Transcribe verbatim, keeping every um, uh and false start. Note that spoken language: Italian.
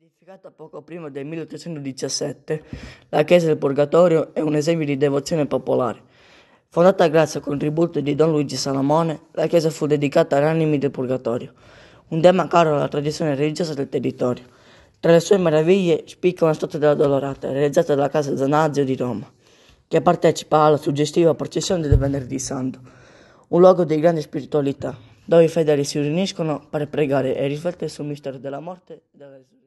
Edificata poco prima del milletrecentodiciassette, la chiesa del Purgatorio è un esempio di devozione popolare. Fondata grazie al contributo di Don Luigi Salamone, la chiesa fu dedicata agli animi del Purgatorio, un tema caro alla tradizione religiosa del territorio. Tra le sue meraviglie spicca una statua della Dolorata, realizzata dalla casa Zanazio di Roma, che partecipa alla suggestiva processione del Venerdì Santo, un luogo di grande spiritualità, dove i fedeli si riuniscono per pregare e riflettere sul mistero della morte e della risurrezione.